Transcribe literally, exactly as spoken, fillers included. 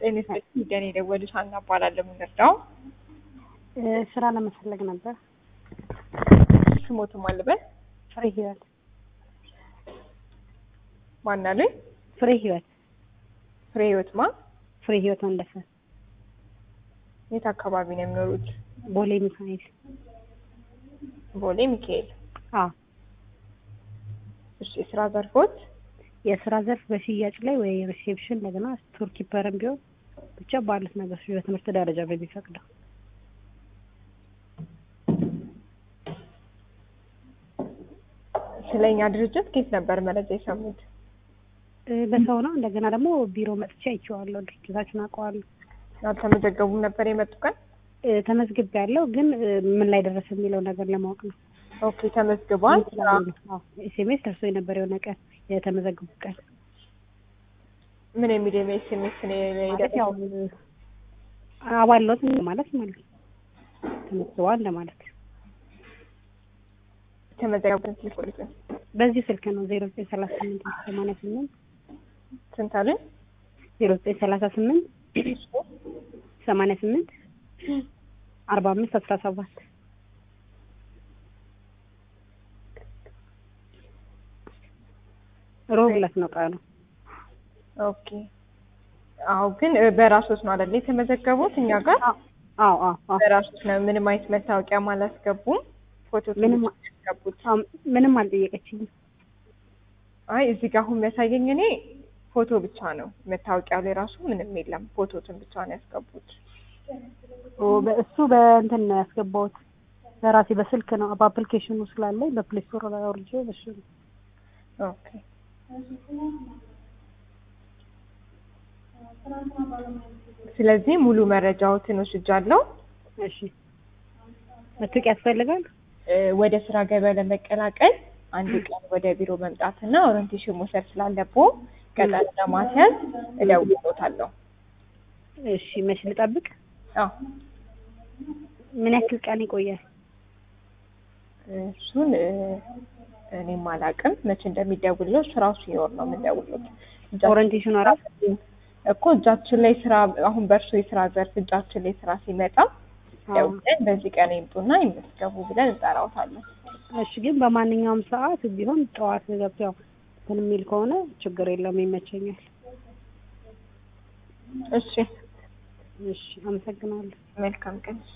ጤንስ ይገኔ ደወሉት አና ባላለ ምንርዳው ስራ ለመፈለግ ነበር። ስሞቱ ማልበል ፍሬ ህይወት ማናለ ፍሬ ህይወት ፍሬ ህይወት ማ ፍሬ ህይወት ወንደሰ የት አካባቢ ነው የሚኖሩት? ቦሌ ሚካኤል። ቦሌ ሚካኤል። አዎ። እሺ ስራ ዘርፎት? የስራ ዘርፍ በሽያጭ ላይ ወይ ሪሴፕሽን እንደገና ስቶር ኪፐርም ቢሆን ብቻ ባሉት ነገር በትምህርት ደረጃ በሚፈቅደው። ስለኛ ድርጅት ከየት ነበር መረጃ የሰሙት? በሰው ነው። እንደገና ደግሞ ቢሮ መጥቼ አይቼዋለሁ። ድርጅታችን አውቀዋለሁ። አልተመዘገቡም ነበር የመጡ ቀን? ተመዝግቤያለሁ፣ ግን ምን ላይ ደረሰ የሚለው ነገር ለማወቅ ነው። ኦኬ ተመዝግቧል። አዎ ኤስኤምኤስ ደርሶ የነበር የሆነ ቀን የተመዘገቡ ቀን። ምን የሚል ኤስኤምኤስ ነው ያው አባሎት ማለት ማለት ተመዝግቧል ለማለት። ተመዘገቡን ስልክ ቁጥር በዚህ ስልክ ነው ዜሮ ዘጠኝ ሰላሳ ስምንት ሰማንያ ስምንት ስንት አለ? ዜሮ ዘጠኝ ሰላሳ ስምንት ሰማንያ ስምንት አርባ አምስት አስራ ሰባት ሮብለት ነው ቀኑ። ኦኬ አው ግን በራሶት ነው አይደል የተመዘገቡት እኛ ጋር? አዎ አዎ አዎ በራሶት ነው። ምንም አይነት መታወቂያ ማላስገቡም። ፎቶ ምንም ያስገቡት? ምንም አልጠየቀችኝም። አይ እዚህ ጋር አሁን የሚያሳየኝ እኔ ፎቶ ብቻ ነው። መታወቂያው ላይ ራሱ ምንም የለም። ፎቶትን ብቻ ነው ያስገቡት። ኦ በእሱ በእንትን ነው ያስገባሁት። በራሴ በስልክ ነው በአፕሊኬሽኑ ስላለኝ በፕሌይ ስቶር ላይ አውርጄ በሱ ነው። ኦኬ ስለዚህ ሙሉ መረጃዎትን ወስጃለሁ። እሺ መታወቂያ ያስፈልጋል? ወደ ስራ ገበያ ለመቀላቀል አንድ ቀን ወደ ቢሮ መምጣትና ኦሪንቴሽን መውሰድ ስላለብዎ ቀጠሮ ለማስያዝ እደውልልዎታለሁ። እሺ መች ልጠብቅ? አዎ ምን ያክል ቀን ይቆያል? እሱን እኔም አላውቅም መቼ እንደሚደውልልዎ። ስራው ሲኖር ነው የምንደውልልዎት። ኦሪንቴሽኑ አራስ እኮ እጃችን ላይ ስራ አሁን በእርሱ የስራ ዘርፍ እጃችን ላይ ስራ ሲመጣ ደውለን በዚህ ቀን ይምጡና ይመዝገቡ ብለን እንጠራዎታለን። እሺ ግን በማንኛውም ሰዓት ቢሆን ጠዋት ገብተው እንትን የሚል ከሆነ ችግር የለውም ይመቸኛል። እሺ እሺ አመሰግናለሁ። መልካም ቀን።